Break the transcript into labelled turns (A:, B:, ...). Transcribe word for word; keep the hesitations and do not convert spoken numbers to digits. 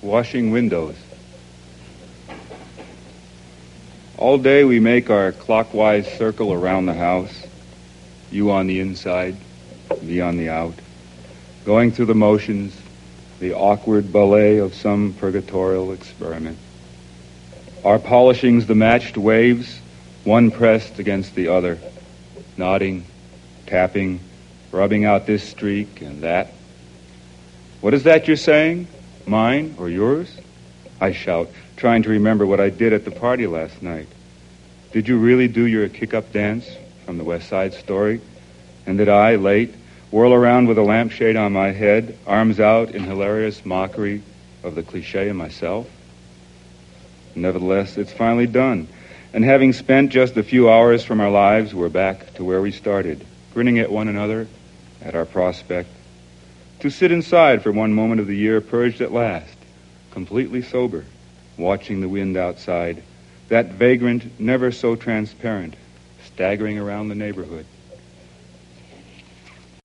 A: washing windows. All day we make our clockwise circle around the house, you on the inside, me on the out, going through the motions, the awkward ballet of some purgatorial experiment. Our polishing's the matched waves, one pressed against the other, nodding, tapping, rubbing out this streak and that. What is that you're saying? Mine or yours? I shout, trying to remember what I did at the party last night. Did you really do your kick-up dance from the West Side Story? And did I, late, whirl around with a lampshade on my head, arms out in hilarious mockery of the cliché in myself? Nevertheless, it's finally done. And having spent just a few hours from our lives, we're back to where we started, grinning at one another, at our prospect. To sit inside for one moment of the year, purged at last, completely sober, watching the wind outside, that vagrant, never so transparent, staggering around the neighborhood.